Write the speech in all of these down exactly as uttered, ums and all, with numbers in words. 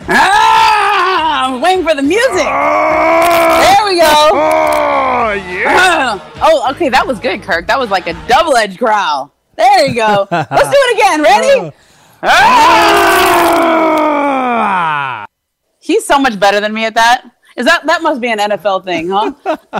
Ah, I'm waiting for the music. There we go. Oh, yeah. Oh, okay. That was good, Kirk. That was like a double-edged growl. There you go. Let's do it again. Ready? Ah! He's so much better than me at that. Is that that must be an N F L thing, huh?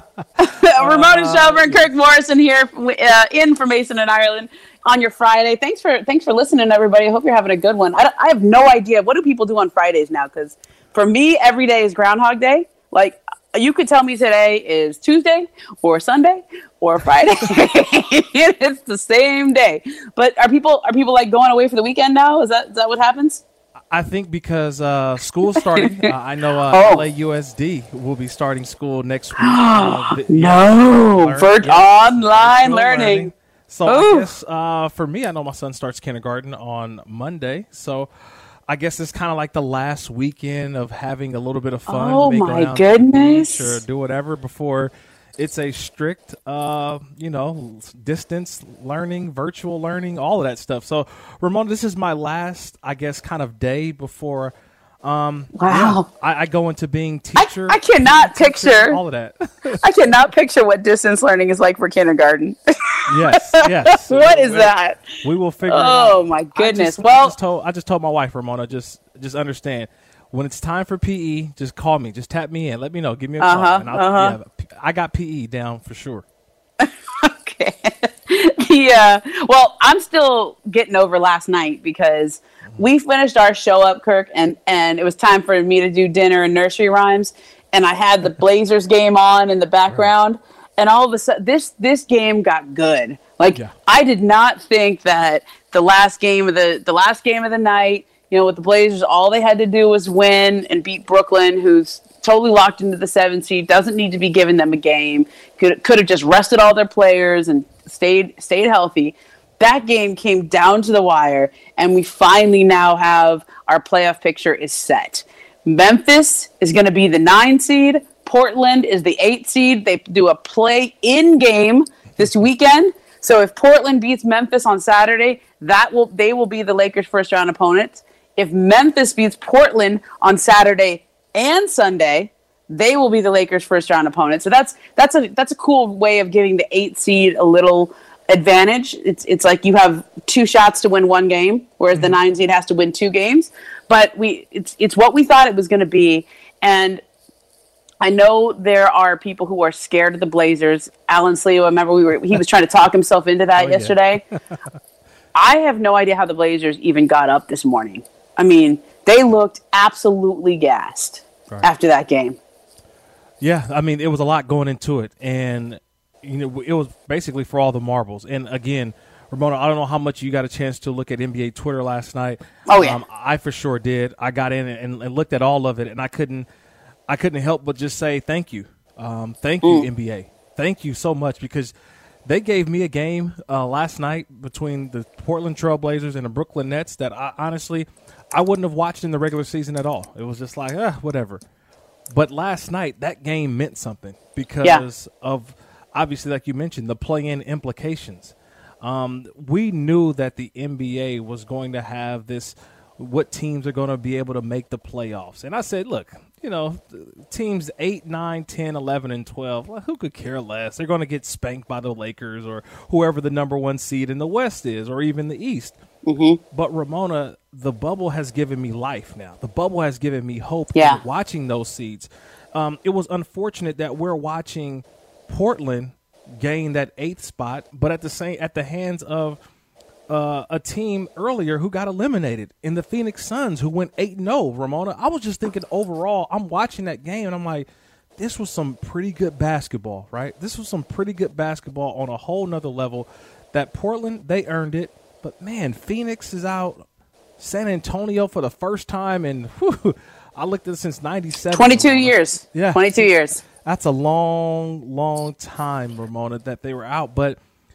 Ramona Shelburne, Kirk Morrison here, uh, in from Mason and Ireland on your Friday. Thanks for thanks for listening, everybody. I hope you're having a good one. I, I have no idea, what do people do on Fridays now? Because for me, every day is Groundhog Day. Like, you could tell me today is Tuesday or Sunday or Friday. It's the same day. But are people are people like going away for the weekend now? Is that is that what happens? I think because uh, school's starting. uh, I know uh, Oh. L A U S D will be starting school next week. Uh, vi- No, learn- vir- yeah, online virtual learning. So Ooh. I guess uh, for me, I know my son starts kindergarten on Monday. So I guess it's kind of like the last weekend of having a little bit of fun. Oh, maybe go my down to the goodness. beach or do whatever before it's a strict, uh, you know, distance learning, virtual learning, all of that stuff. So, Ramona, this is my last, I guess, kind of day before. Um, Wow. yeah, I, I go into being I, teacher. I cannot teacher, picture. all of that. I cannot picture what distance learning is like for kindergarten. Yes, yes. What is We- that? We will figure it out. Oh my I goodness. just, I Well, just told I just told my wife, Ramona, just just understand when it's time for P E, just call me, just tap me in, let me know, give me a Uh-huh, call, and I'll, uh-huh. yeah, I got P E down for sure. okay. Yeah. Well, I'm still getting over last night because we finished our show up, Kirk, and and it was time for me to do dinner and nursery rhymes, and I had the Blazers game on in the background, and all of a sudden this this game got good. Like, Yeah. I did not think that the last game of the the last game of the night, you know, with the Blazers, all they had to do was win and beat Brooklyn, who's totally locked into the seventh seed, doesn't need to be giving them a game. Could could have just rested all their players and stayed stayed healthy. That game came down to the wire, and we finally now have our playoff picture is set. Memphis is going to be the nine seed. Portland is the eight seed. They do a play-in game this weekend. So if Portland beats Memphis on Saturday, that will they will be the Lakers' first round opponents. If Memphis beats Portland on Saturday and Sunday, they will be the Lakers' first round opponent. So that's that's a that's a cool way of giving the eight seed a little advantage. It's it's like you have two shots to win one game, whereas mm-hmm. the nine seed has to win two games. But we it's it's what we thought it was going to be, and I know there are people who are scared of the Blazers. Alan Sliwa, remember we were he was trying to talk himself into that Oh, yeah. yesterday. I have no idea how the Blazers even got up this morning. I mean, they looked absolutely gassed Right. after that game. Yeah, I mean, it was a lot going into it, and you know, it was basically for all the marbles. And again, Ramona, I don't know how much you got a chance to look at N B A Twitter last night. Oh, yeah. um, I for sure did. I got in and, and looked at all of it, and I couldn't, I couldn't help but just say thank you, um, thank you, Mm. N B A, thank you so much, because they gave me a game uh, last night between the Portland Trail Blazers and the Brooklyn Nets that I honestly I wouldn't have watched in the regular season at all. It was just like, eh, whatever. But last night, that game meant something because Yeah. of, obviously, like you mentioned, the play-in implications. Um, we knew that the N B A was going to have this, what teams are going to be able to make the playoffs. And I said, look, you know, teams eight, nine, ten, eleven, and twelve, well, who could care less? They're going to get spanked by the Lakers or whoever the number one seed in the West is, or even the East. Mm-hmm. But Ramona, the bubble has given me life now. The bubble has given me hope. Yeah. in watching those seeds. Um, it was unfortunate that we're watching Portland gain that eighth spot, but at the same at the hands of uh, a team earlier who got eliminated in the Phoenix Suns, who went eight and oh. Ramona, I was just thinking overall. I'm watching that game and I'm like, this was some pretty good basketball, right? This was some pretty good basketball on a whole nother level. That Portland, they earned it. But, man, Phoenix is out. San Antonio for the first time in, whew, I looked at it since ninety-seven. twenty-two Ramona. years. Yeah. twenty-two years. That's a long, long time, Ramona, that they were out. But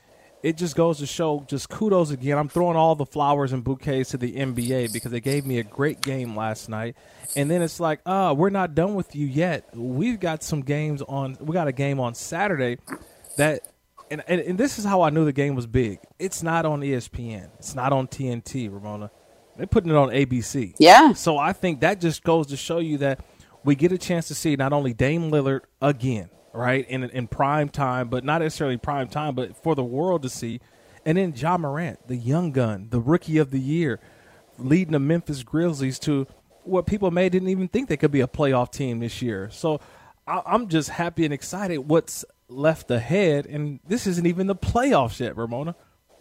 it just goes to show, just kudos again. I'm throwing all the flowers and bouquets to the N B A because they gave me a great game last night. And then it's like, oh, we're not done with you yet. We've got some games on – we got a game on Saturday that – And, and and this is how I knew the game was big. It's not on E S P N. It's not on T N T, Ramona. They're putting it on A B C. Yeah. So I think that just goes to show you that we get a chance to see not only Dame Lillard again, right, in in prime time, but not necessarily prime time, but for the world to see. And then Ja Morant, the young gun, the rookie of the year, leading the Memphis Grizzlies to what people may didn't even think they could be a playoff team this year. So I, I'm just happy and excited what's left ahead. And this isn't even the playoffs yet, Ramona.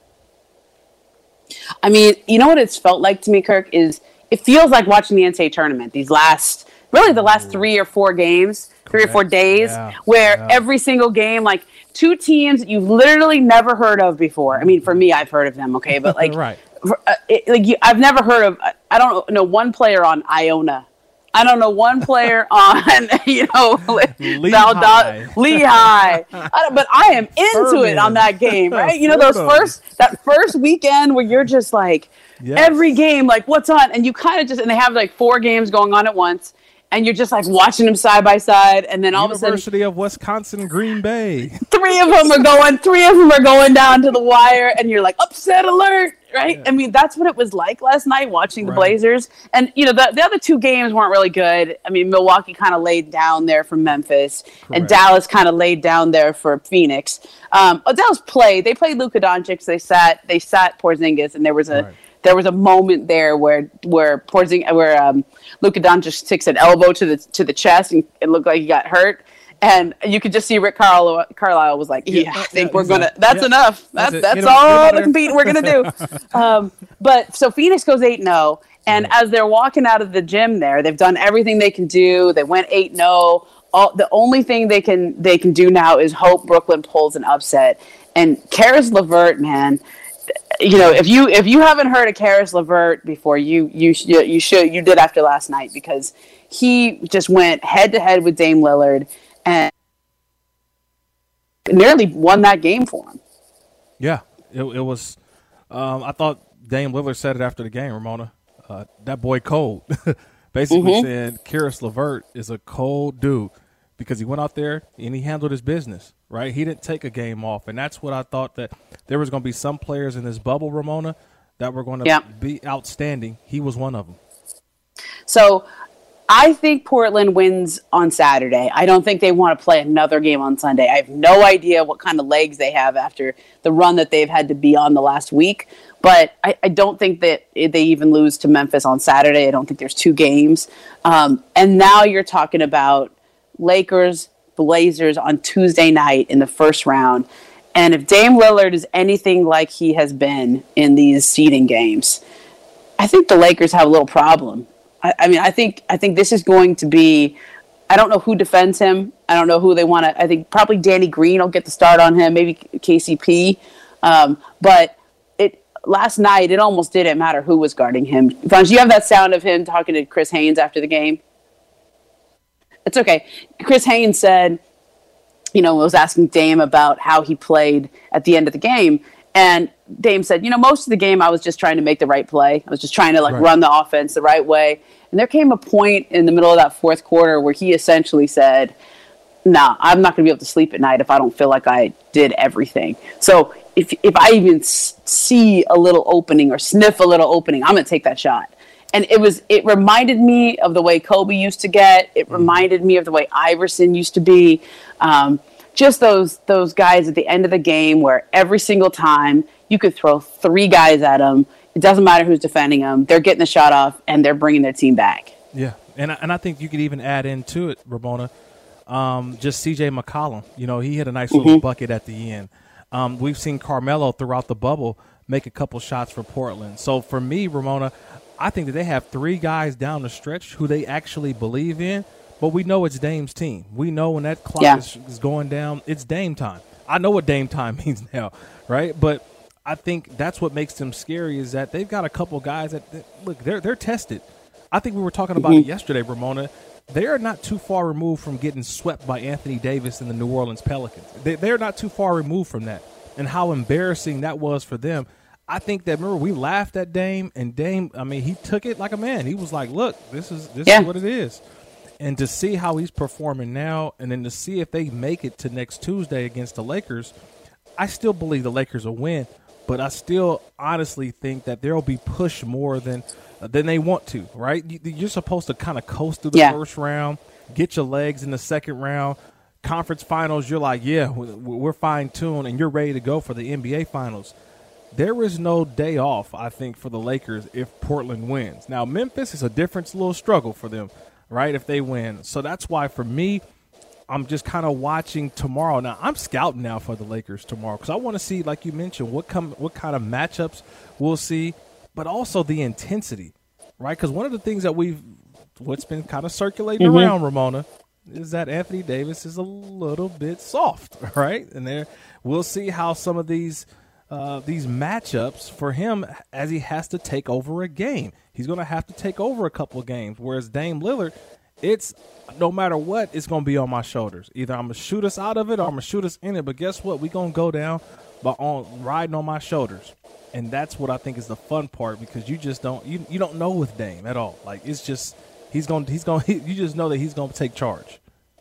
I mean, you know what it's felt like to me, Kirk, is it feels like watching the N C A A tournament, these last, really the last three or four games, three Correct. or four days, yeah. where yeah. every single game, like two teams that you've literally never heard of before. I mean, for me, I've heard of them, okay, but like, right. for, uh, it, like you, I've never heard of, I don't know one player on Iona. I don't know one player on, you know, Lehigh. Lehigh. I don't, but I am into Furman. it on that game, right? You know, those first, that first weekend where you're just like, yes. every game, like, what's on? And you kind of just, and they have like four games going on at once. And you're just like watching them side by side, and then all University of a sudden, University of Wisconsin, Green Bay. Three of them are going. Three of them are going down to the wire, and you're like, upset alert, right? Yeah. I mean, that's what it was like last night watching the right. Blazers. And you know, the the other two games weren't really good. I mean, Milwaukee kind of laid down there for Memphis, Correct. and Dallas kind of laid down there for Phoenix. Um, oh, Dallas played. They played Luka Doncic. They sat. They sat Porzingis, and there was a. Right. There was a moment there where where Porzing, where um, Luka Doncic sticks an elbow to the to the chest and it looked like he got hurt, and you could just see Rick Carlisle, Carlisle was like, "Yeah, yeah I think yeah, we're gonna. That's yeah. enough. That's that's, that's all the competing we're gonna do." um, but so Phoenix goes eight and zero, and as they're walking out of the gym, there they've done everything they can do. They went eight and zero. All the only thing they can they can do now is hope Brooklyn pulls an upset. And Karis LeVert, man. You know, if you if you haven't heard of Karis LeVert before, you you you should you did after last night, because he just went head to head with Dame Lillard and nearly won that game for him. Yeah, it, it was. Um, I thought Dame Lillard said it after the game, Ramona. Uh, that boy cold, basically mm-hmm. saying Karis LeVert is a cold dude because he went out there and he handled his business. Right, he didn't take a game off, and that's what I thought, that there was going to be some players in this bubble, Ramona, that were going to yeah. be outstanding. He was one of them. So I think Portland wins on Saturday. I don't think they want to play another game on Sunday. I have no idea what kind of legs they have after the run that they've had to be on the last week, but I, I don't think that they even lose to Memphis on Saturday. I don't think there's two games. Um, and now you're talking about Lakers, Blazers on Tuesday night in the first round. And if Dame Lillard is anything like he has been in these seeding games, I think the Lakers have a little problem. I, I mean, I think I think this is going to be, I don't know who defends him. I don't know who they want to, I think probably Danny Green will get the start on him, maybe K C P. Um, but it last night, it almost didn't matter who was guarding him. Vange, you have that sound of him talking to Chris Haynes after the game? It's okay. Chris Haynes said, you know, was asking Dame about how he played at the end of the game. And Dame said, you know, most of the game I was just trying to make the right play. I was just trying to, like, right. run the offense the right way. And there came a point in the middle of that fourth quarter where he essentially said, nah, I'm not going to be able to sleep at night if I don't feel like I did everything. So if if I even s- see a little opening or sniff a little opening, I'm going to take that shot. And it was, it reminded me of the way Kobe used to get. It reminded me of the way Iverson used to be. Um, just those those guys at the end of the game where every single time you could throw three guys at them. It doesn't matter who's defending them. They're getting the shot off, and they're bringing their team back. Yeah, and I, and I think you could even add into it, Ramona, um, just C J McCollum. You know, he hit a nice little mm-hmm. bucket at the end. Um, we've seen Carmelo throughout the bubble make a couple shots for Portland. So for me, Ramona, I think that they have three guys down the stretch who they actually believe in, but we know it's Dame's team. We know when that clock yeah. is, is going down, it's Dame time. I know what Dame time means now, right? But I think that's what makes them scary is that they've got a couple guys that, that look, they're they're tested. I think we were talking about mm-hmm. it yesterday, Ramona. They are not too far removed from getting swept by Anthony Davis and the New Orleans Pelicans. They, they're not too far removed from that, and how embarrassing that was for them. I think that, remember, we laughed at Dame, and Dame, I mean, he took it like a man. He was like, look, this is this yeah. is what it is. And to see how he's performing now, and then to see if they make it to next Tuesday against the Lakers, I still believe the Lakers will win. but I still honestly think that they'll be pushed more than than they want to, right? You, you're supposed to kind of coast through the yeah. first round, get your legs in the second round. Conference finals, you're like, yeah, we're fine-tuned, and you're ready to go for the N B A finals. There is no day off, I think, for the Lakers if Portland wins. Now, Memphis is a different little struggle for them, right, if they win. So that's why, for me, I'm just kind of watching tomorrow. Now, I'm scouting now for the Lakers tomorrow because I want to see, like you mentioned, what come, what kind of matchups we'll see, but also the intensity, right? Because one of the things that we've – what's been kind of circulating mm-hmm. around, Ramona – is that Anthony Davis is a little bit soft, right? And there, we'll see how some of these uh, these matchups for him as he has to take over a game. He's going to have to take over a couple of games, whereas Dame Lillard, it's no matter what, it's going to be on my shoulders. Either I'm going to shoot us out of it or I'm going to shoot us in it, but guess what? We're going to go down by on riding on my shoulders. And that's what I think is the fun part because you just don't you, you don't know with Dame at all. Like, it's just – He's going. He's going. He, you just know that he's going to take charge.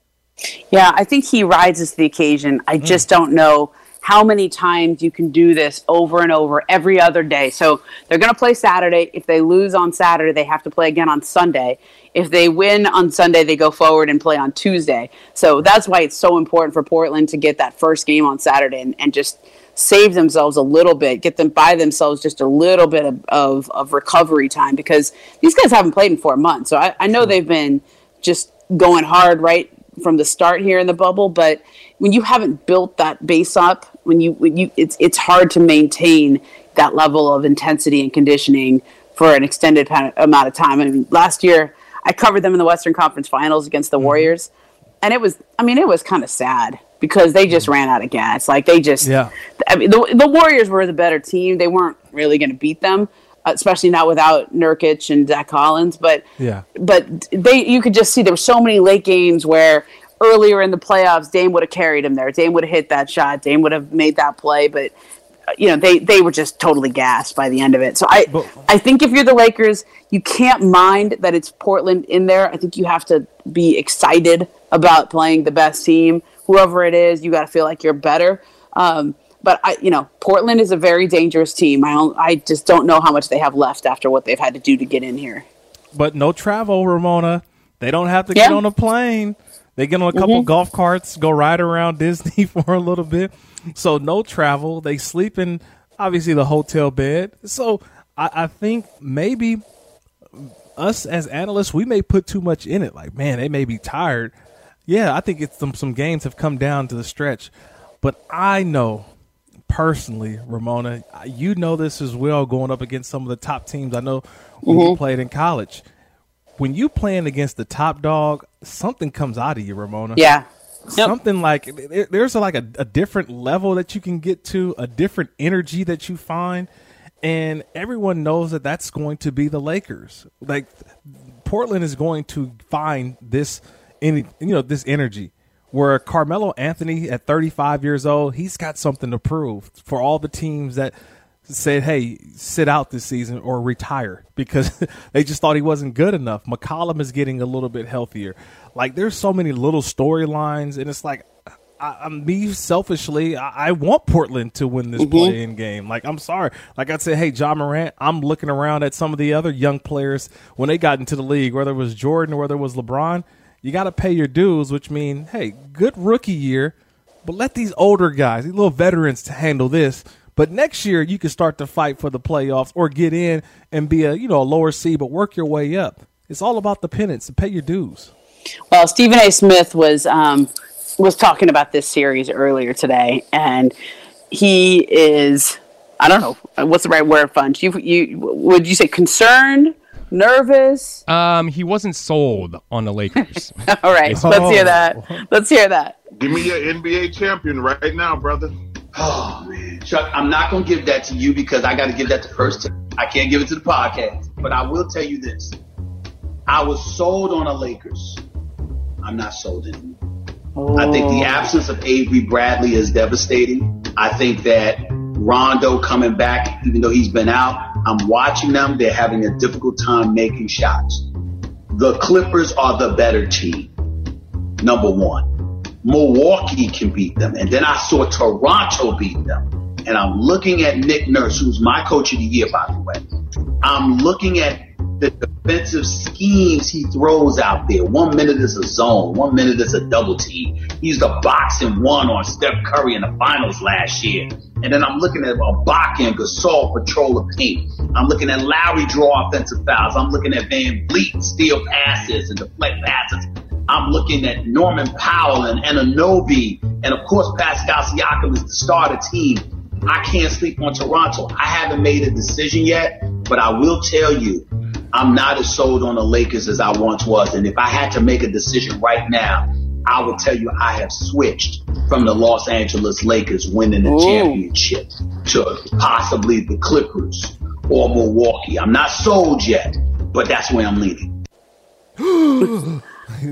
Yeah, I think he rises to the occasion. I mm. just don't know how many times you can do this over and over every other day. So they're going to play Saturday. If they lose on Saturday, they have to play again on Sunday. If they win on Sunday, they go forward and play on Tuesday. So that's why it's so important for Portland to get that first game on Saturday and, and just save themselves a little bit, get them by themselves just a little bit of, of, of recovery time because these guys haven't played in four months. So I, I know they've been just going hard right from the start here in the bubble, but when you haven't built that base up, when you, when you it's it's hard to maintain that level of intensity and conditioning for an extended amount of time. I mean, last year I covered them in the Western Conference Finals against the mm-hmm. Warriors, and it was, I mean, it was kind of sad. Because they just ran out of gas. Like, they just yeah. – I mean, the, the Warriors were the better team. They weren't really going to beat them, especially not without Nurkic and Zach Collins. But yeah. but they you could just see there were so many late games where earlier in the playoffs, Dame would have carried him there. Dame would have hit that shot. Dame would have made that play. But, you know, they, they were just totally gassed by the end of it. So I, but, I think if you're the Lakers, you can't mind that it's Portland in there. I think you have to be excited about playing the best team. Whoever it is, you got to feel like you're better. Um, but I, you know, Portland is a very dangerous team. I don't, I just don't know how much they have left after what they've had to do to get in here. But no travel, Ramona. They don't have to yeah. get on a plane. They get on a couple mm-hmm. golf carts, go ride around Disney for a little bit. So no travel. They sleep in obviously the hotel bed. So I, I think maybe us as analysts, we may put too much in it. Like, man, they may be tired. Yeah, I think it's some, some games have come down to the stretch. But I know personally, Ramona, you know this as well going up against some of the top teams I know when mm-hmm. you played in college. When you playing against the top dog, something comes out of you, Ramona. Yeah. Something yep. like there's a, like a, a different level that you can get to, a different energy that you find. And everyone knows that that's going to be the Lakers. Like, Portland is going to find this – Any, you know, this energy where Carmelo Anthony at thirty-five years old, he's got something to prove for all the teams that said, hey, sit out this season or retire because they just thought he wasn't good enough. McCollum is getting a little bit healthier. Like, there's so many little storylines, and it's like, I, I, me selfishly, I, I want Portland to win this mm-hmm. play-in game. Like, I'm sorry. Like I said, hey, Ja Morant, I'm looking around at some of the other young players when they got into the league, whether it was Jordan or whether it was LeBron. You got to pay your dues, which means, hey, good rookie year, but let these older guys, these little veterans to handle this. But next year you can start to fight for the playoffs or get in and be a, you know, a lower seed, but work your way up. It's all about the pennants and pay your dues. Well, Stephen A. Smith was um, was talking about this series earlier today, and he is, I don't know, what's the right word, Funch? You, you, would you say concerned? Nervous? Um, he wasn't sold on the Lakers. All right, oh. let's hear that. Let's hear that. Give me your N B A champion right now, brother. Oh, man. Chuck, I'm not going to give that to you because I got to give that to First Take. I can't give it to the podcast. But I will tell you this. I was sold on the Lakers. I'm not sold anymore. Oh. I think the absence of Avery Bradley is devastating. I think that Rondo coming back, even though he's been out, I'm watching them. They're having a difficult time making shots. The Clippers are the better team, number one. Milwaukee can beat them. And then I saw Toronto beat them. and I'm looking at Nick Nurse, who's my coach of the year, by the way. I'm looking at the defensive schemes he throws out there. One minute is a zone. One minute is a double team. He's the boxing one on Steph Curry in the finals last year. And then I'm looking at Ibaka and Gasol patrol the paint. I'm looking at Lowry draw offensive fouls. I'm looking at Van Vliet steal passes and deflect passes. I'm looking at Norman Powell and Anunoby. And, of course, Pascal Siakam is the starter team. I can't sleep on Toronto. I haven't made a decision yet, but I will tell you, I'm not as sold on the Lakers as I once was. And if I had to make a decision right now, I would tell you I have switched from the Los Angeles Lakers winning the Ooh. championship to possibly the Clippers or Milwaukee. I'm not sold yet, but that's where I'm leaning. Can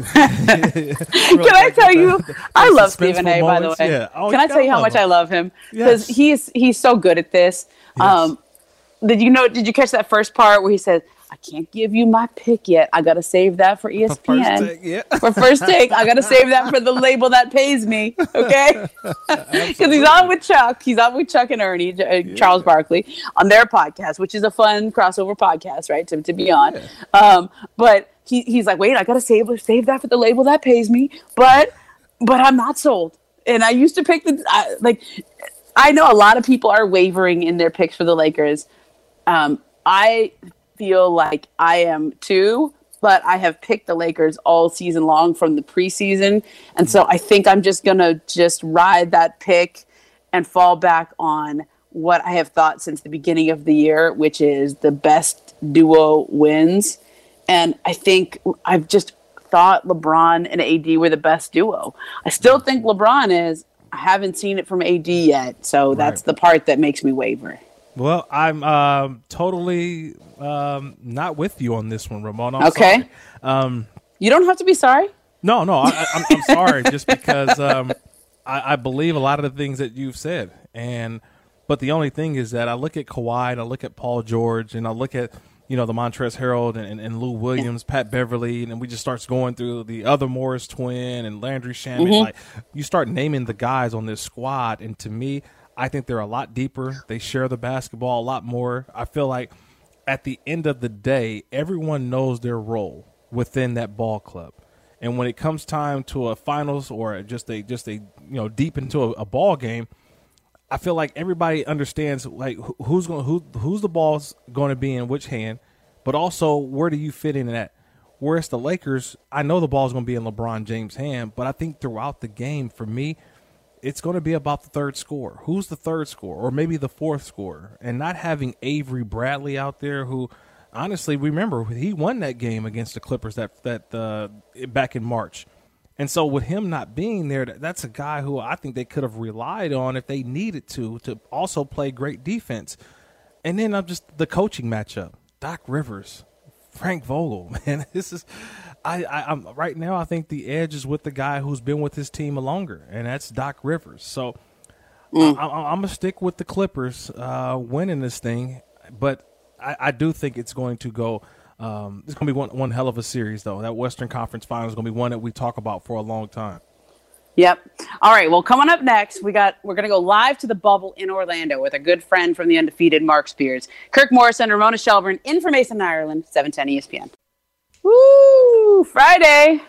I tell you, I love Stephen A, by the way. Yeah. Oh, Can I tell you how much him. I love him? Because Yes. he's he's so good at this. Yes. Um, did you know? Did you catch that first part where he said, "I can't give you my pick yet. I gotta save that for E S P N First take, yeah. for first take. I gotta save that for the label that pays me." Okay, because he's on with Chuck. He's on with Chuck and Ernie, uh, yeah. Charles Barkley, on their podcast, which is a fun crossover podcast, right? To to be on, yeah. um, but. He, he's like, wait, I gotta save save that for the label that pays me, but but I'm not sold. And I used to pick the I, like. I know a lot of people are wavering in their picks for the Lakers. Um, I feel like I am too, but I have picked the Lakers all season long from the preseason, and so I think I'm just gonna just ride that pick and fall back on what I have thought since the beginning of the year, which is the best duo wins. And I think I've just thought LeBron and A D were the best duo. I still think LeBron is. I haven't seen it from A D yet, so that's right. The part that makes me waver. Well, I'm um, totally um, not with you on this one, Ramon. I'm okay. Sorry. Um, you don't have to be sorry. No, no, I, I'm, I'm sorry just because um, I, I believe a lot of the things that you've said. and But the only thing is that I look at Kawhi and I look at Paul George and I look at you know, the Montrezl Harrell and, and, and Lou Williams, Pat Beverly, and we just starts going through the other Morris twin and Landry Shamet. Mm-hmm. Like, you start naming the guys on this squad, and to me, I think they're a lot deeper. They share the basketball a lot more. I feel like at the end of the day, everyone knows their role within that ball club. And when it comes time to a finals or just a just a you know deep into a, a ball game, I feel like everybody understands like who's going who who's the ball's going to be in which hand, but also where do you fit in that? Whereas the Lakers, I know the ball's going to be in LeBron James' hand, but I think throughout the game, for me, it's going to be about the third scorer. Who's the third scorer, or maybe the fourth scorer, and not having Avery Bradley out there, who honestly, remember he won that game against the Clippers that that uh, back in March. And so with him not being there, that's a guy who I think they could have relied on if they needed to, to also play great defense. And then I'm just the coaching matchup. Doc Rivers, Frank Vogel, man. This is I, I I'm right now I think the edge is with the guy who's been with his team longer, and that's Doc Rivers. So mm. I, I, I'm going to stick with the Clippers uh, winning this thing, but I, I do think it's going to go Um, it's going to be one, one hell of a series, though. That Western Conference Final is going to be one that we talk about for a long time. Yep. All right. Well, coming up next, we got we're going to go live to the bubble in Orlando with a good friend from the undefeated Mark Spears, Kirk Morrison, Ramona Shelburne, in from Mason, Ireland, seven ten E S P N. Woo! Friday.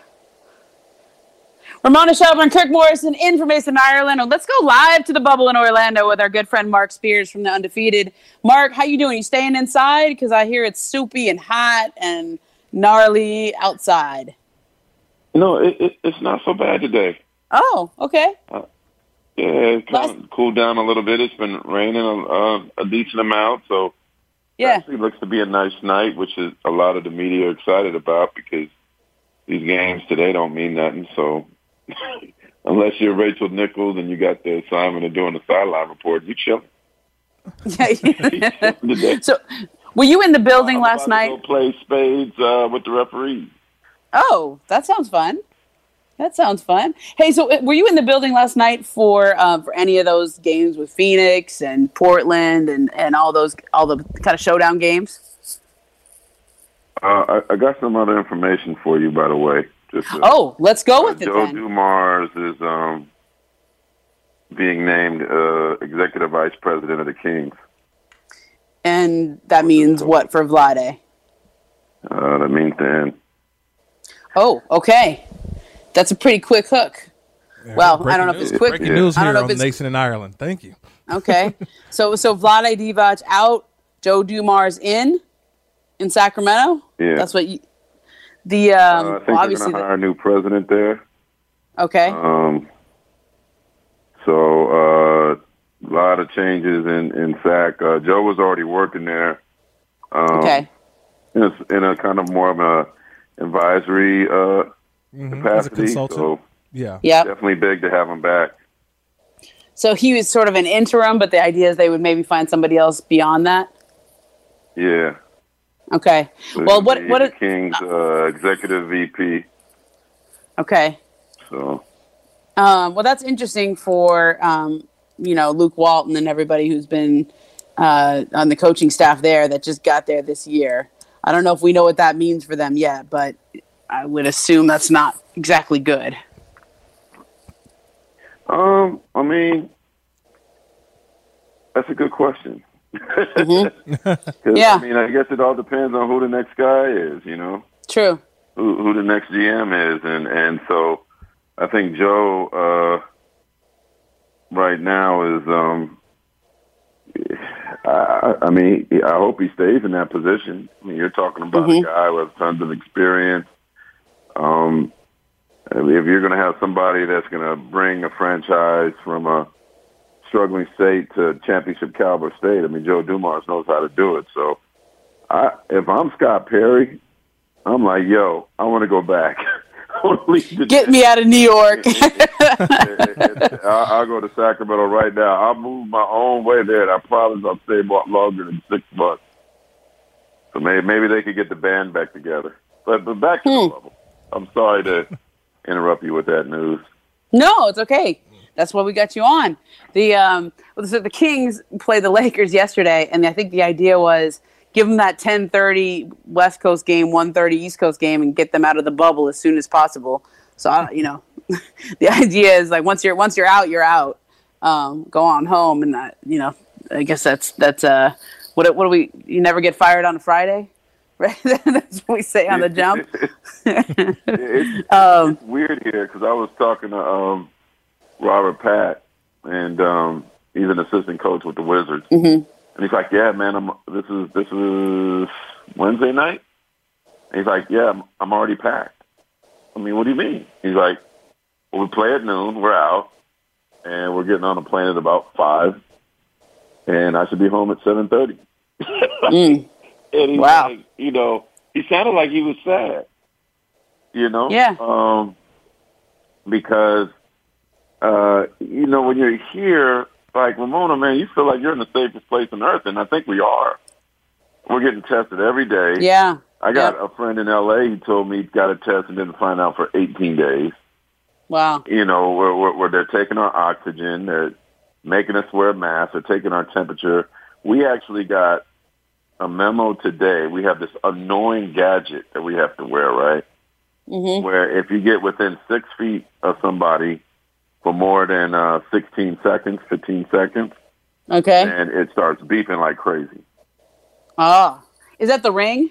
Ramona Shelburne, Kirk Morrison, in from Mason, Ireland. And let's go live to the bubble in Orlando with our good friend Mark Spears from the undefeated. Mark, how you doing? You staying inside? Because I hear it's soupy and hot and gnarly outside. No, it, it, it's not so bad today. Oh, okay. Uh, yeah, it's kind of cooled down a little bit. It's been raining a, a decent amount, so yeah. It actually looks to be a nice night, which is a lot of the media are excited about because these games today don't mean nothing, so unless you're Rachel Nichols and you got the assignment of doing the sideline report, you chilling. Yeah. So, were you in the building I'm last about night? to go play spades uh, with the referees. Oh, that sounds fun. That sounds fun. Hey, so were you in the building last night for um, for any of those games with Phoenix and Portland and, and all those all the kind of showdown games? Uh, I, I got some other information for you, by the way. Just, uh, oh, let's go with uh, it Joe then. Dumars is um, being named uh, executive vice president of the Kings. And that means what for Vlade? Uh, that means Dan. Oh, okay. That's a pretty quick hook. Yeah, well, I don't know news. if it's quick. Breaking Yeah. news I don't here know on if it's Nation in Ireland. Thank you. okay. So so Vlade Divac out, Joe Dumars in in Sacramento. Yeah. That's what you, the um. Uh, I think well, they're obviously, going to the, hire a new president there. okay. Um, so uh, a lot of changes in in Sac. Uh, Joe was already working there. Um, okay. In a, in a kind of more of a advisory uh, Mhm. As a capacity. consultant. So Yeah. Yep. definitely big to have him back. So he was sort of an interim, but the idea is they would maybe find somebody else beyond that. Yeah. Okay. So Well, he's what the what? Is, King's uh, executive V P. okay. So Um, well, that's interesting for um, you know, Luke Walton and everybody who's been uh, on the coaching staff there that just got there this year. I don't know if we know what that means for them yet, but I would assume that's not exactly good. Um, I mean, that's a good question. Mm-hmm. 'Cause, Yeah. I mean, I guess it all depends on who the next guy is, you know, True. who, who the next G M is. And, and so I think Joe, uh, right now is, um, I, I mean, I hope he stays in that position. I mean, you're talking about Mm-hmm. a guy with tons of experience. Um, I mean, if you're going to have somebody that's going to bring a franchise from a struggling state to championship caliber state, I mean, Joe Dumars knows how to do it. So, I, if I'm Scott Perry, I'm like, yo, I want to go back. I want to leave the Get me out of New York. I'll, I'll go to Sacramento right now. I'll move my own way there, and I promise I'll stay more, longer than six months. So maybe maybe they could get the band back together. But but back to Hmm. the bubble. I'm sorry to interrupt you with that news. No, it's okay. That's why we got you on. The um, well, so the Kings played the Lakers yesterday, and I think the idea was give them that ten thirty West Coast game, one thirty East Coast game, and get them out of the bubble as soon as possible. So I, you know, the idea is like once you're once you're out, you're out. Um, go on home, and that, you know, I guess that's that's uh, what what do we? You never get fired on a Friday, right? That's what we say on the jump. It's, um, it's weird here because I was talking to um, Robert Pat, and um, he's an assistant coach with the Wizards. Mm-hmm. And he's like, "Yeah, man, I'm. This is this is Wednesday night." And he's like, "Yeah, I'm, I'm already packed." I mean, what do you mean? He's like, "Well, we play at noon. We're out, and we're getting on a plane at about five, and I should be home at seven thirty." mm, And he's Wow. like, you know, he sounded like he was sad. You know, Yeah. um, because uh, you know when you're here. Like, Ramona, man, you feel like you're in the safest place on earth, and I think we are. We're getting tested every day. yeah. I got Yep. a friend in L A. He told me he got a test and didn't find out for eighteen days. Wow. You know, where, where, where they're taking our oxygen, they're making us wear masks, they're taking our temperature. We actually got a memo today. We have this annoying gadget that we have to wear, right? Mm-hmm. Where if you get within six feet of somebody for more than uh, sixteen seconds, fifteen seconds, Okay. and it starts beeping like crazy. Ah, is that the ring?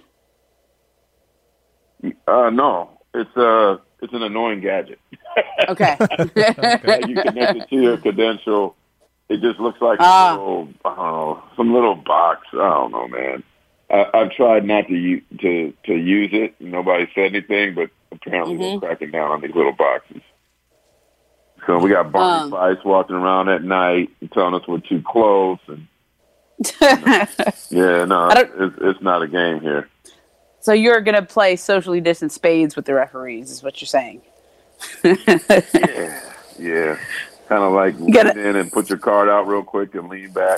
Uh, no, it's uh, it's an annoying gadget. Okay. You connect it to your credential. It just looks like Ah. a little, I don't know, some little box. I don't know, man. I, I've tried not to u- to to use it. Nobody said anything, but apparently Mhm. they're cracking down on these little boxes. So we got Barney Um. Fice walking around at night and telling us we're too close. And yeah, no, I don't- it's, it's not a game here. So you're gonna play socially distant spades with the referees, is what you're saying? Yeah, yeah. Kind of like lean gotta- in and put your card out real quick and lean back.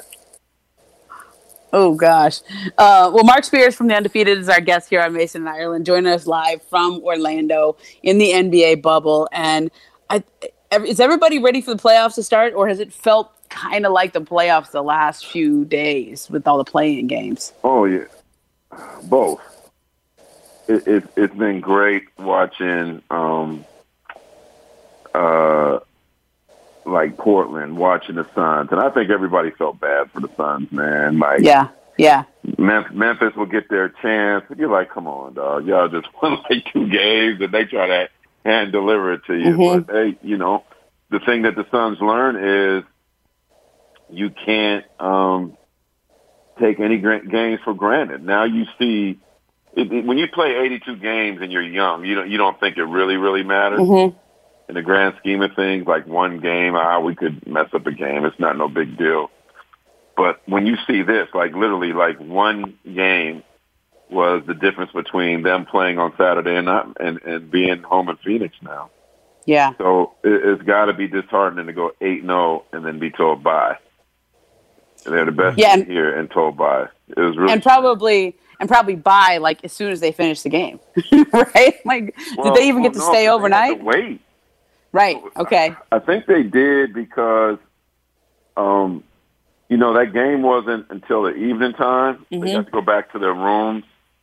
Oh gosh. Uh, well, Mark Spears from The Undefeated is our guest here on Mason in Ireland, joining us live from Orlando in the N B A bubble. And I, every, is everybody ready for the playoffs to start, or has it felt kind of like the playoffs the last few days with all the play-in games? Oh yeah, both. It, it, it's been great watching um, uh, like Portland, watching the Suns, and I think everybody felt bad for the Suns, man. Like, Yeah, yeah. Mem- Memphis will get their chance, but you're like, come on, dog. Y'all just won like two games, and they try to hand deliver it to you. Mm-hmm. But they, you know, the thing that the Suns learn is you can't um, take any gra- games for granted. Now you see, it, it, when you play eighty-two games and you're young, you don't you don't think it really really matters. Mm-hmm. In the grand scheme of things, like one game, ah, we could mess up a game. It's not no big deal. But when you see this, like literally, like one game was the difference between them playing on Saturday and not, and, and being home in Phoenix now. Yeah. So it, it's got to be disheartening to go eight and zero and then be told bye. They're the best Yeah, team and, here and told bye. It was really and probably and probably bye like as soon as they finish the game, right? Like, well, did they even well, get to no, stay they overnight? had to wait. Right. Okay. I, I think they did because, um, you know, that game wasn't until the evening time. Mm-hmm. They got to go back to their rooms.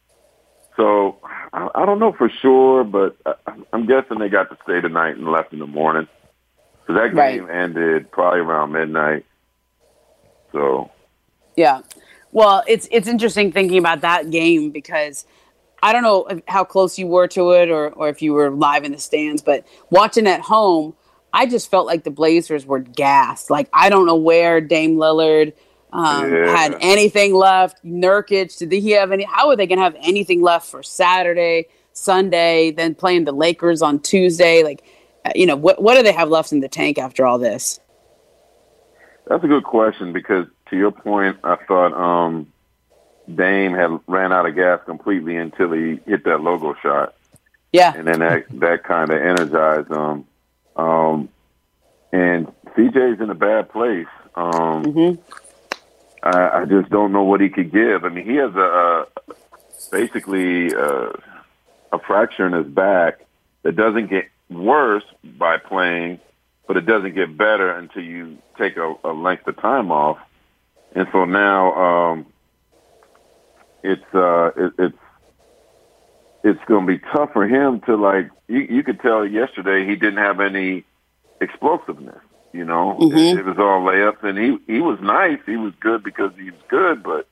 So I, I don't know for sure, but I, I'm guessing they got to stay the night and left in the morning. So that game Right. ended probably around midnight. So Yeah. Well, it's it's interesting thinking about that game because I don't know if- how close you were to it or, or if you were live in the stands, but watching at home, I just felt like the Blazers were gassed. Like, I don't know where Dame Lillard um, Yeah. had anything left. Nurkic, did he have any? How are they going to have anything left for Saturday, Sunday, then playing the Lakers on Tuesday? Like, uh, you know, what what do they have left in the tank after all this? that's a good question because to your point, I thought um, Dame had ran out of gas completely until he hit that logo shot. Yeah. And then that, that kind of energized them. Um, and C J's in a bad place. Um, Mm-hmm. I, I just don't know what he could give. I mean, he has a, a basically a, a fracture in his back that doesn't get worse by playing, but it doesn't get better until you take a, a length of time off. And so now um, it's uh, it, it's it's going to be tough for him to, like, you, you could tell yesterday he didn't have any explosiveness, you know. Mm-hmm. It, it was all layups, and he, he was nice. He was good because he was good, but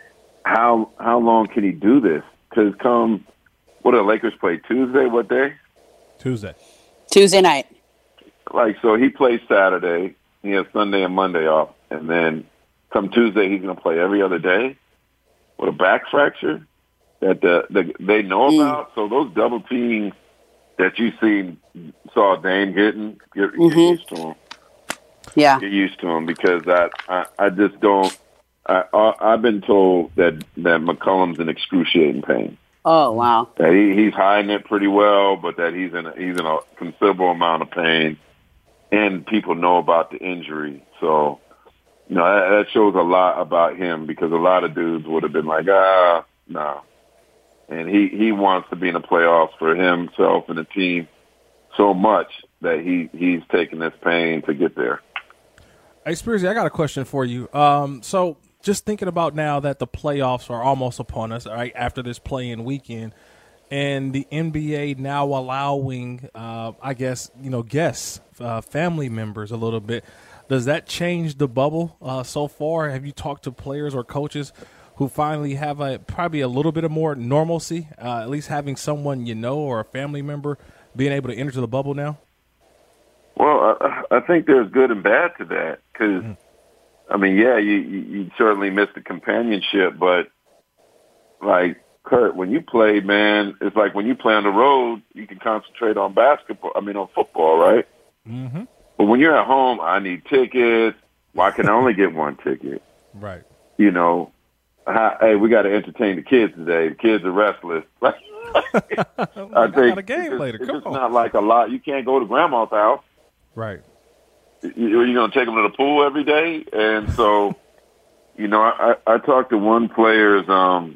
how how long can he do this? Because come, what do the Lakers play Tuesday? What day? Tuesday. Tuesday night. Like, so he plays Saturday. He has Sunday and Monday off, and then come Tuesday he's going to play every other day with a back fracture that the, the they know Mm. about. So those double teams that you see saw Dame getting, get, get Mhm. used to them. Yeah. Get used to them because I, I, I just don't. I, I, I've been told that that McCollum's in excruciating pain. Oh, wow. That he, he's hiding it pretty well, but that he's in a, he's in a considerable amount of pain, and people know about the injury. So, you know, that, that shows a lot about him because a lot of dudes would have been like, ah, no. And he, he wants to be in the playoffs for himself and the team so much that he, he's taking this pain to get there. Hey, Spearsy, I got a question for you. Um, so just thinking about now that the playoffs are almost upon us, all right, after this play-in weekend, and the N B A now allowing, uh, I guess, you know, guests, uh, family members a little bit. Does that change the bubble uh, so far? Have you talked to players or coaches who finally have a probably a little bit of more normalcy, uh, at least having someone you know or a family member being able to enter the bubble now? Well, I, I think there's good and bad to that because, Mm-hmm. I mean, yeah, you, you, you certainly miss the companionship, but like Kurt, when you play, man, it's like when you play on the road, you can concentrate on basketball. I mean, on football, right? Mm-hmm. But when you're at home, I need tickets. Why can I only get one ticket? Right. You know, how, hey, we got to entertain the kids today. The kids are restless. Like, I, I got think a game it's, later. it's Come just on. not like a lot. You can't go to grandma's house. Right. You- You're going to take them to the pool every day, and so, you know, I, I talked to one player's um,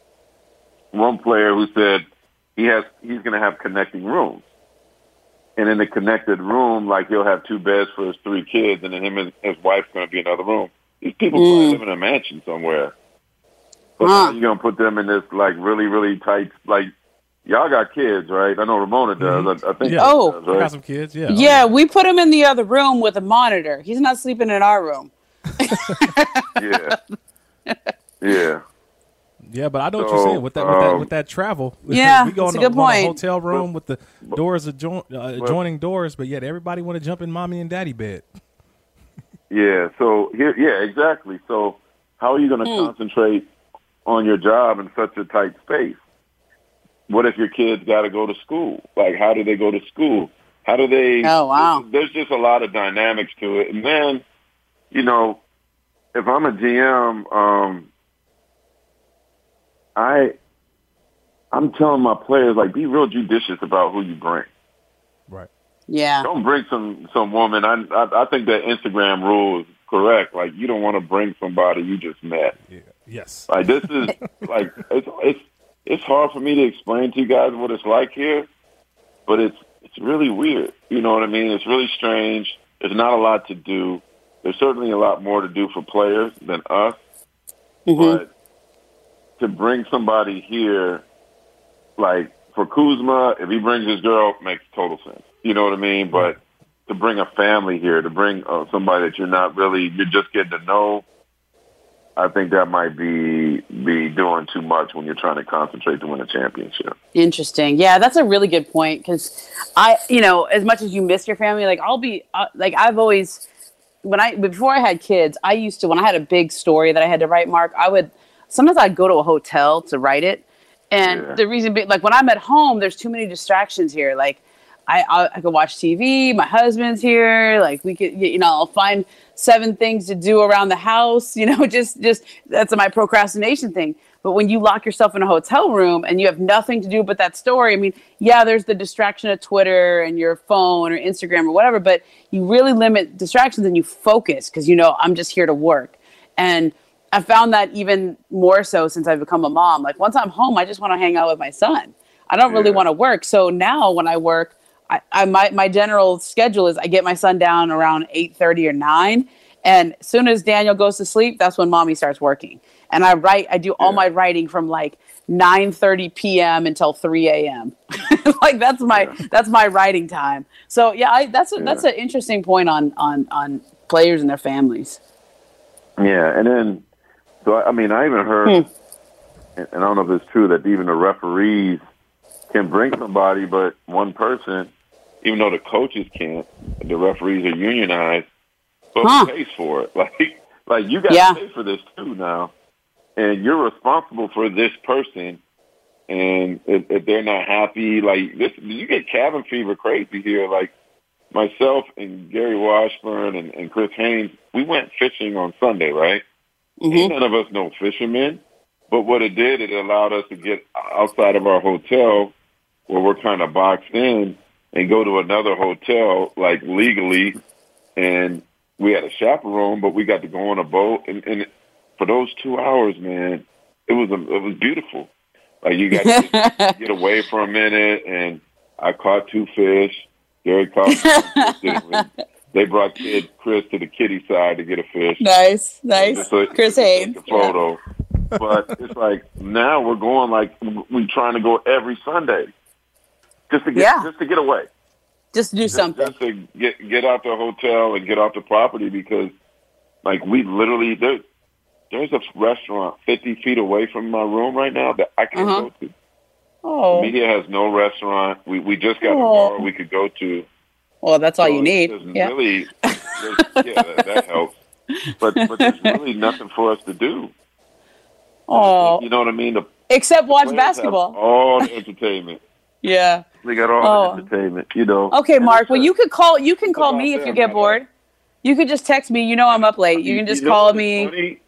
one player who said he has he's going to have connecting rooms, and in the connected room, like he'll have two beds for his three kids, and then him and his wife's going to be in another room. These people Mm. probably live in a mansion somewhere, but Huh. now you're going to put them in this like really really tight like y'all got kids, right? I know Ramona does. Mm-hmm. I, I think. Yeah. Oh. does, I right? got some kids. Yeah. Yeah, we put him in the other room with a monitor. He's not sleeping in our room. Yeah. Yeah. Yeah, but I know what So, you're saying with that with that um, with that travel. Yeah, we go that's in a a, good go in a point. hotel room with the doors adjoin, uh, but- adjoining doors, but yet everybody want to jump in mommy and daddy bed. Yeah. So here, yeah, exactly. So how are you going to Hmm. concentrate on your job in such a tight space? What if your kids got to go to school? Like, how do they go to school? How do they? Oh, wow. There's just a lot of dynamics to it. And then, you know, if I'm a G M, um, I, I'm telling my players, like, be real judicious about who you bring. Right. Yeah. Don't bring some some woman. I, I I think that Instagram rule is correct. Like, you don't want to bring somebody you just met. Yeah. Yes. Like, this is like it's it's it's hard for me to explain to you guys what it's like here, but it's it's really weird. You know what I mean? It's really strange. There's not a lot to do. There's certainly a lot more to do for players than us, Mm-hmm. but to bring somebody here, like for Kuzma, if he brings his girl, makes total sense. You know what I mean? But to bring a family here, to bring uh, somebody that you're not really, you're just getting to know, I think that might be be doing too much when you're trying to concentrate to win a championship. Interesting. Yeah, that's a really good point because I, you know, as much as you miss your family, like I'll be, uh, like I've always, when I, before I had kids, I used to, when I had a big story that I had to write, Mark, I would, sometimes I'd go to a hotel to write it. And Yeah. the reason being, like when I'm at home, there's too many distractions here. Like I, I, I could watch T V. My husband's here. Like we could, you know, I'll find seven things to do around the house. You know, just, just that's my procrastination thing. But when you lock yourself in a hotel room and you have nothing to do but that story, I mean, yeah, there's the distraction of Twitter and your phone or Instagram or whatever, but you really limit distractions and you focus because, you know, I'm just here to work. And I found that even more so since I've become a mom. Like once I'm home, I just want to hang out with my son. I don't really Yeah. want to work. So now when I work, I, I my, my general schedule is I get my son down around eight thirty or nine. And as soon as Daniel goes to sleep, that's when mommy starts working. And I write, I do all Yeah. my writing from like nine thirty p.m. until three a.m. Like that's my, Yeah. that's my writing time. So yeah, I, that's, a, Yeah. that's an interesting point on, on, on players and their families. Yeah, and then, so I I mean, I even heard, Hmm. and I don't know if it's true, that even the referees can bring somebody, but one person, even though the coaches can't, the referees are unionized, but Huh. who pays for it? Like, like you got to Yeah. pay for this too now, and you're responsible for this person. And if, if they're not happy, like this, you get cabin fever crazy here. Like myself and Gary Washburn and, and Chris Haynes, we went fishing on Sunday, right? Mm-hmm. Ain't none of us no fishermen, but what it did, it allowed us to get outside of our hotel where we're kind of boxed in and go to another hotel, like legally, and we had a chaperone, but we got to go on a boat, and, and for those two hours, man, it was a, it was beautiful. Like you got to get, get away for a minute, and I caught two fish. Gary caught two fish. They brought kid Chris to the kiddie side to get a fish. Nice, nice. Just so- Chris just to Haynes. take a photo. But it's like now we're going like we're trying to go every Sunday just to get Yeah. just to get away. Just do Just, something. just to get get out the hotel and get off the property because like we literally there there's a restaurant fifty feet away from my room right now that I can't Uh-huh. go to. Oh, The media has no restaurant. We we just got a Oh. bar we could go to. well, that's all So you need. there's Yeah. Really, there's- yeah, that, that helps. But but there's really nothing for us to do. Oh, You know what I mean? The except watch players have basketball. all the entertainment. Yeah. They got all Oh. the entertainment, you know. Okay, And Mark. it's Well, just- you could call. You can call about me if them, you get man. bored. You could just text me. You know I'm up late. You can just know call what's me. funny?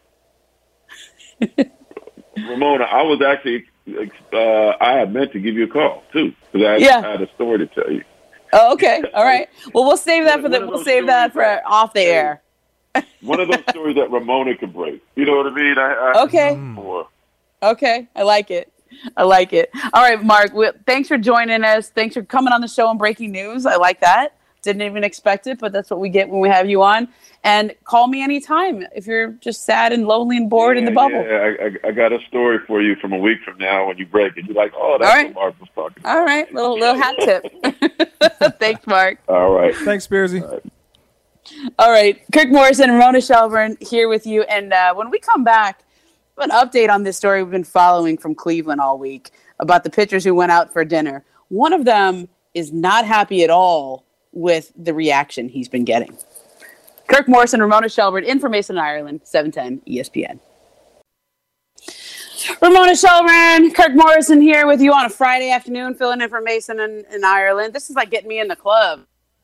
Ramona, I was actually, uh, I had meant to give you a call too because I, Yeah. I had a story to tell you. Oh, okay. All right. Well, we'll save that for the. One of We'll those save that for stories that- off the air. One of those stories that Ramona could break. You know what I mean? I, I Okay. For. Okay. I like it. I like it. All right, Mark. Well, thanks for joining us. Thanks for coming on the show and breaking news. I like that. Didn't even expect it, but that's what we get when we have you on. And call me anytime if you're just sad and lonely and bored yeah, in the bubble. Yeah, I, I, I got a story for you from a week from now when you break it. You're like, oh, that's right. what Mark was talking about. All right, little little hat tip. Thanks, Mark. All right. Thanks, Spearsy. All right. All right, Kirk Morrison and Ramona Shelburne here with you. And uh, when we come back, an update on this story we've been following from Cleveland all week about the pitchers who went out for dinner. One of them is not happy at all with the reaction he's been getting. Kirk Morrison, Ramona Shelburne, in from Mason, Ireland, seven ten E S P N. Ramona Shelburne, Kirk Morrison here with you on a Friday afternoon, filling in for Mason in, in Ireland. This is like getting me in the club.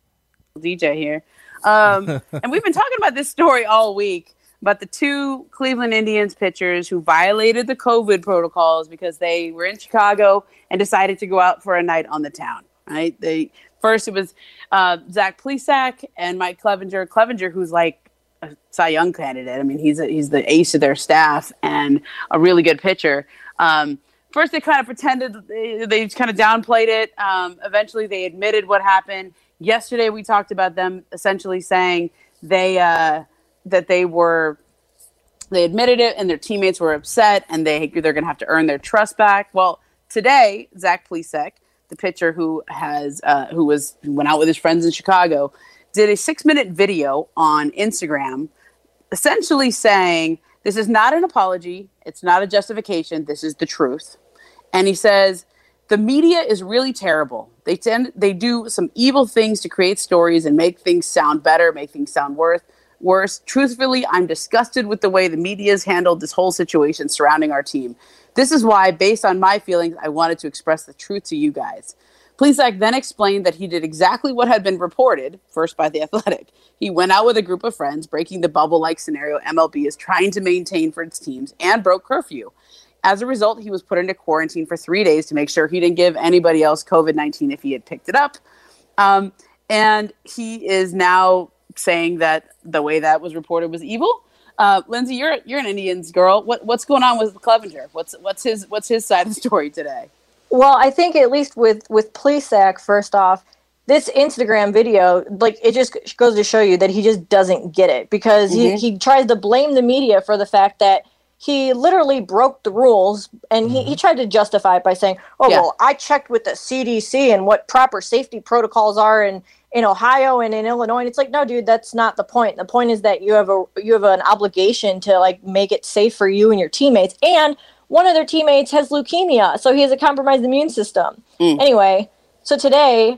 D J here. Um, and we've been talking about this story all week about the two Cleveland Indians pitchers who violated the COVID protocols because they were in Chicago and decided to go out for a night on the town. Right? They first it was uh, Zach Plesac and Mike Clevenger. Clevenger, who's like a Cy Young candidate. I mean, he's a, he's the ace of their staff and a really good pitcher. Um, first, they kind of pretended they, they kind of downplayed it. Um, eventually, they admitted what happened. Yesterday, we talked about them essentially saying they uh, that they were they admitted it and their teammates were upset and they they're going to have to earn their trust back. Well, today, Zach Plesac, the pitcher who has uh, who was who went out with his friends in Chicago, did a six minute video on Instagram, essentially saying this is not an apology, it's not a justification, this is the truth, and he says. The media is really terrible. They tend, they do some evil things to create stories and make things sound better, make things sound worse. Worse. Truthfully, I'm disgusted with the way the media has handled this whole situation surrounding our team. This is why, based on my feelings, I wanted to express the truth to you guys. Plesac then explained that he did exactly what had been reported, first by The Athletic. He went out with a group of friends, breaking the bubble-like scenario M L B is trying to maintain for its teams, and broke curfew. As a result, he was put into quarantine for three days to make sure he didn't give anybody else COVID nineteen if he had picked it up. Um, and he is now saying that the way that was reported was evil. Uh, Lindsay, you're you're an Indians girl. What what's going on with Clevenger? What's what's his what's his side of the story today? Well, I think at least with with Plesac, first off, this Instagram video, like it just goes to show you that he just doesn't get it because mm-hmm. he, he tries to blame the media for the fact that he literally broke the rules, and he, he tried to justify it by saying, oh, yeah. well, I checked with the C D C and what proper safety protocols are in, in Ohio and in Illinois. And it's like, no, dude, that's not the point. The point is that you have a you have an obligation to like make it safe for you and your teammates. And one of their teammates has leukemia, so he has a compromised immune system. Mm. Anyway, so today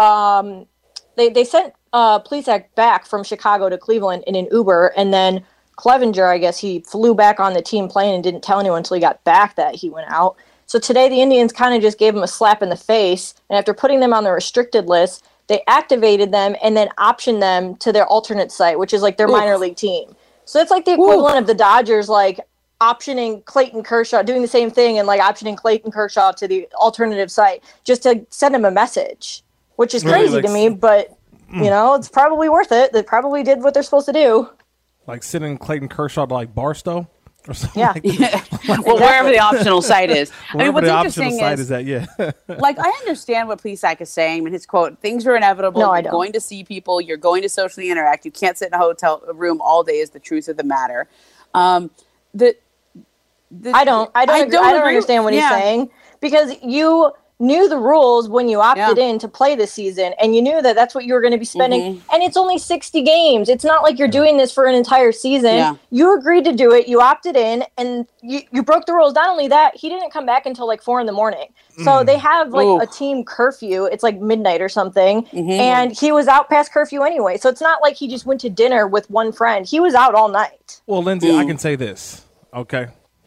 um, they, they sent uh, Plesac back from Chicago to Cleveland in an Uber, and then Clevenger, I guess he flew back on the team plane and didn't tell anyone until he got back that he went out. So today the Indians kind of just gave him a slap in the face, and after putting them on the restricted list, they activated them and then optioned them to their alternate site, which is like their Oof. minor league team. So it's like the equivalent Oof. of the Dodgers like optioning Clayton Kershaw, doing the same thing and like optioning Clayton Kershaw to the alternative site just to send him a message, which is crazy really, like, to me, but mm. you know, it's probably worth it. They probably did what they're supposed to do. Like sending Clayton Kershaw to like Barstow or something. Yeah. Like yeah. Well, wherever the optional site is. I mean, what's the interesting site is, is that, yeah. like, I understand what Plesac is saying in his quote. Things are inevitable. No, you're I don't. going to see people. You're going to socially interact. You can't sit in a hotel room all day is the truth of the matter. Um, the, the I don't. I don't. I don't, I don't understand what yeah. he's saying because you knew the rules when you opted yeah. in to play this season, and you knew that that's what you were going to be spending. Mm-hmm. And it's only sixty games. It's not like you're doing this for an entire season. Yeah. You agreed to do it. You opted in, and you, you broke the rules. Not only that, he didn't come back until like four in the morning. So mm. they have like Ooh. a team curfew. It's like midnight or something. Mm-hmm. And he was out past curfew anyway. So it's not like he just went to dinner with one friend. He was out all night. Well, Lindsay, mm. I can say this, okay?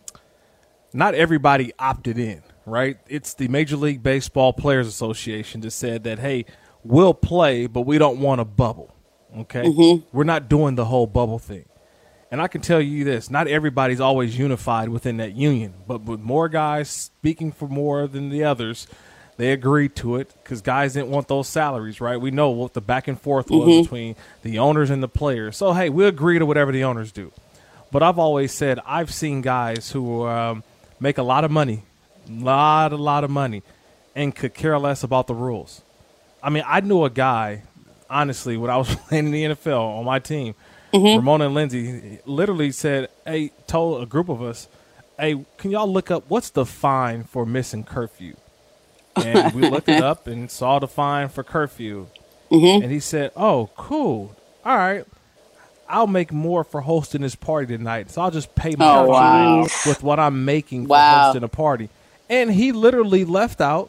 Not everybody opted in. Right? It's the Major League Baseball Players Association that said that, hey, we'll play, but we don't want a bubble. Okay? Mm-hmm. We're not doing the whole bubble thing. And I can tell you this, not everybody's always unified within that union, but with more guys speaking for more than the others, they agreed to it because guys didn't want those salaries, right? We know what the back and forth was mm-hmm. between the owners and the players. So, hey, we agree to whatever the owners do. But I've always said I've seen guys who um, make a lot of money, lot, a lot of money, and could care less about the rules. I mean, I knew a guy, honestly, when I was playing in the N F L on my team, mm-hmm. Ramona and Lindsay literally said, hey, told a group of us, hey, can y'all look up what's the fine for missing curfew? And we looked it up and saw the fine for curfew. Mm-hmm. And he said, oh, cool. All right. I'll make more for hosting this party tonight. So I'll just pay my oh, wow. with what I'm making for wow. hosting a party. And he literally left out,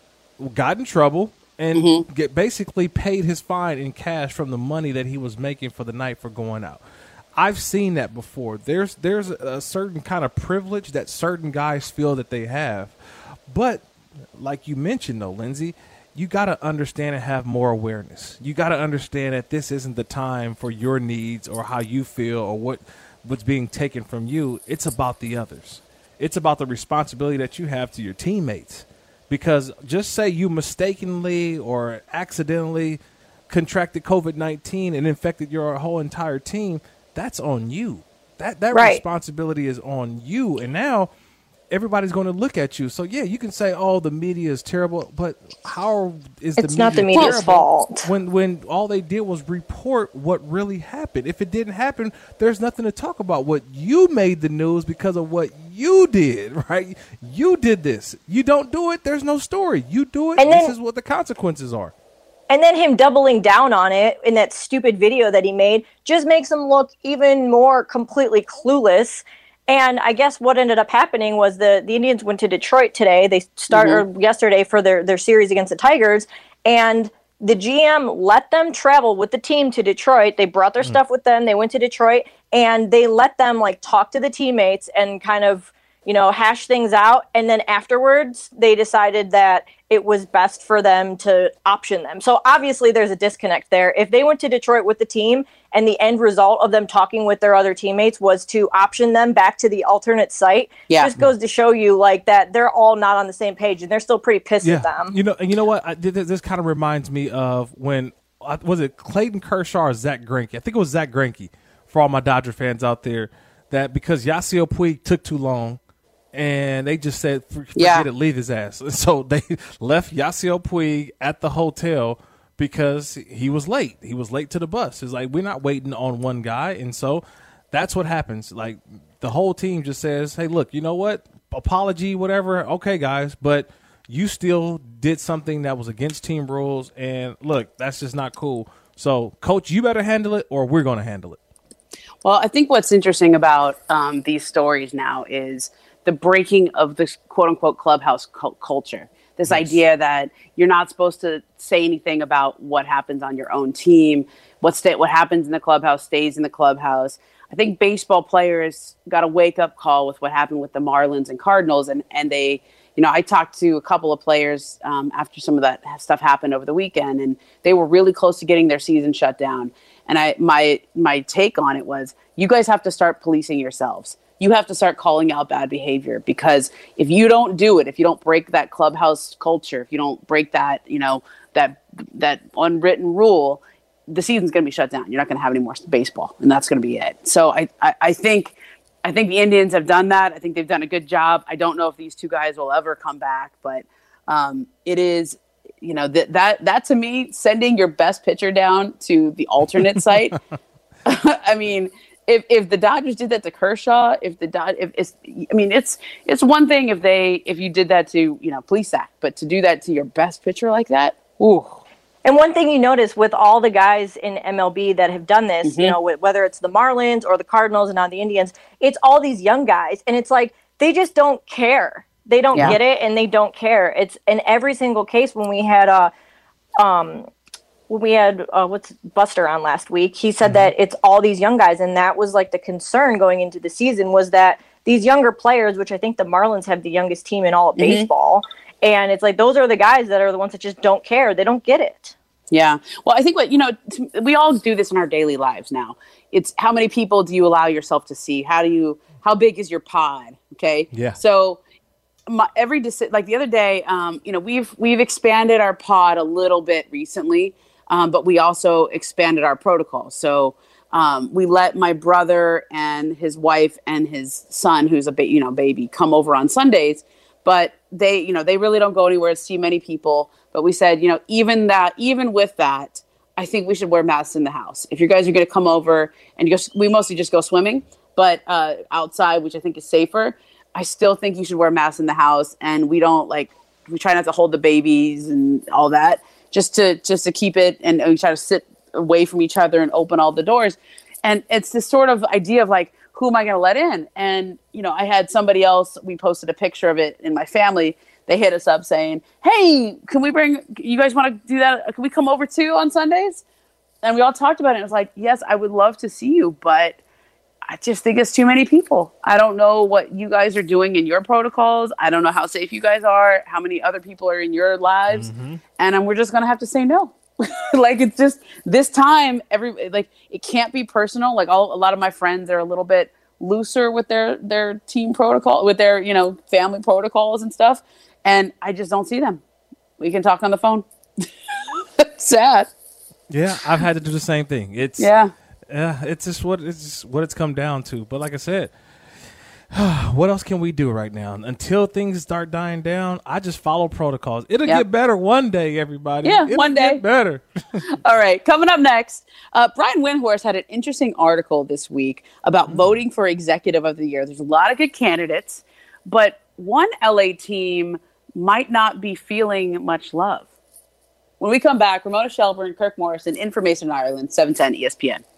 got in trouble, and mm-hmm. get basically paid his fine in cash from the money that he was making for the night for going out. I've seen that before. There's there's a certain kind of privilege that certain guys feel that they have. But like you mentioned, though, Lindsay, you got to understand and have more awareness. You got to understand that this isn't the time for your needs or how you feel or what what's being taken from you. It's about the others. It's about the responsibility that you have to your teammates. Because just say you mistakenly or accidentally contracted COVID nineteen and infected your whole entire team, that's on you. That that right. responsibility is on you. And now everybody's going to look at you. So, yeah, you can say, oh, the media is terrible. But how is the it's media not the media's fault. When, when all they did was report what really happened. If it didn't happen, there's nothing to talk about. What you made the news because of what you did, right? You did this. You don't do it, there's no story. You do it, and this then, is what the consequences are. And then him doubling down on it in that stupid video that he made just makes him look even more completely clueless. And I guess what ended up happening was the, the Indians went to Detroit today. They started mm-hmm. yesterday for their, their series against the Tigers. And the G M let them travel with the team to Detroit. They brought their mm-hmm. stuff with them. They went to Detroit. And they let them, like, talk to the teammates and kind of, you know, hash things out. And then afterwards, they decided that it was best for them to option them. So obviously there's a disconnect there. If they went to Detroit with the team and the end result of them talking with their other teammates was to option them back to the alternate site, yeah. just goes to show you like that they're all not on the same page and they're still pretty pissed yeah. at them. You know, and you know what? I, this, this kind of reminds me of when, was it Clayton Kershaw or Zach Greinke? I think it was Zach Greinke, for all my Dodger fans out there, that because Yasiel Puig took too long, and they just said, forget yeah. it, leave his ass. So they left Yasiel Puig at the hotel because he was late. He was late to the bus. It's like, we're not waiting on one guy. And so that's what happens. Like, the whole team just says, hey, look, you know what? Apology, whatever. Okay, guys. But you still did something that was against team rules. And, look, that's just not cool. So, Coach, you better handle it or we're going to handle it. Well, I think what's interesting about um, these stories now is the breaking of this quote-unquote clubhouse cu- culture. This yes. idea that you're not supposed to say anything about what happens on your own team. What, sta- what happens in the clubhouse stays in the clubhouse. I think baseball players got a wake-up call with what happened with the Marlins and Cardinals. And, and they, you know, I talked to a couple of players um, after some of that stuff happened over the weekend, and they were really close to getting their season shut down. And I, my my take on it was, you guys have to start policing yourselves. You have to start calling out bad behavior, because if you don't do it, if you don't break that clubhouse culture, if you don't break that, you know, that that unwritten rule, the season's going to be shut down. You're not going to have any more baseball, and that's going to be it. So I, I, I think I think the Indians have done that. I think they've done a good job. I don't know if these two guys will ever come back, but um, it is, you know, that that that to me, sending your best pitcher down to the alternate site. I mean, if if the Dodgers did that to Kershaw, if the Dod, if it's, I mean, it's it's one thing if they if you did that to, you know, Plesac, but to do that to your best pitcher like that, ooh. And one thing you notice with all the guys in M L B that have done this, mm-hmm. you know, whether it's the Marlins or the Cardinals and now the Indians, it's all these young guys, and it's like they just don't care. They don't yeah. get it, and they don't care. It's in every single case. When we had uh, um, when we had uh, what's Buster on last week, he said mm-hmm. that it's all these young guys, and that was like the concern going into the season, was that these younger players, which I think the Marlins have the youngest team in all of mm-hmm. baseball, and it's like those are the guys that are the ones that just don't care. They don't get it. Yeah. Well, I think what, you know, we all do this in our daily lives now. It's how many people do you allow yourself to see? How do you, how big is your pod? Okay. Yeah. So my, every, deci- like the other day, um, you know, we've, we've expanded our pod a little bit recently, um, but we also expanded our protocol. So um, we let my brother and his wife and his son, who's a ba- you know, baby, come over on Sundays, but they, you know, they really don't go anywhere to see many people. But we said, you know, even that, even with that, I think we should wear masks in the house. If you guys are going to come over and you go, we mostly just go swimming, but uh, outside, which I think is safer, I still think you should wear masks in the house. And we don't like, we try not to hold the babies and all that, just to just to keep it, and we try to sit away from each other and open all the doors. And it's this sort of idea of like, who am I going to let in? And, you know, I had somebody else, we posted a picture of it in my family. They hit us up saying, hey, can we bring, you guys want to do that? Can we come over too on Sundays? And we all talked about it. It was like, yes, I would love to see you, but I just think it's too many people. I don't know what you guys are doing in your protocols. I don't know how safe you guys are, how many other people are in your lives. Mm-hmm. And um, we're just going to have to say no. Like, it's just this time, every like it can't be personal. Like all, a lot of my friends are a little bit looser with their, their team protocol, with their, you know, family protocols and stuff. And I just don't see them. We can talk on the phone. Sad. Yeah, I've had to do the same thing. It's yeah, yeah. It's just what it's just what it's come down to. But like I said, what else can we do right now until things start dying down? I just follow protocols. It'll yep. get better one day, everybody. Yeah, It'll one day. Get better. All right, coming up next, uh, Brian Windhorst had an interesting article this week about mm. voting for Executive of the Year. There's a lot of good candidates, but one L A team might not be feeling much love. When we come back, Ramona Shelburne, Kirk Morrison, in for Mason Ireland, seven ten E S P N.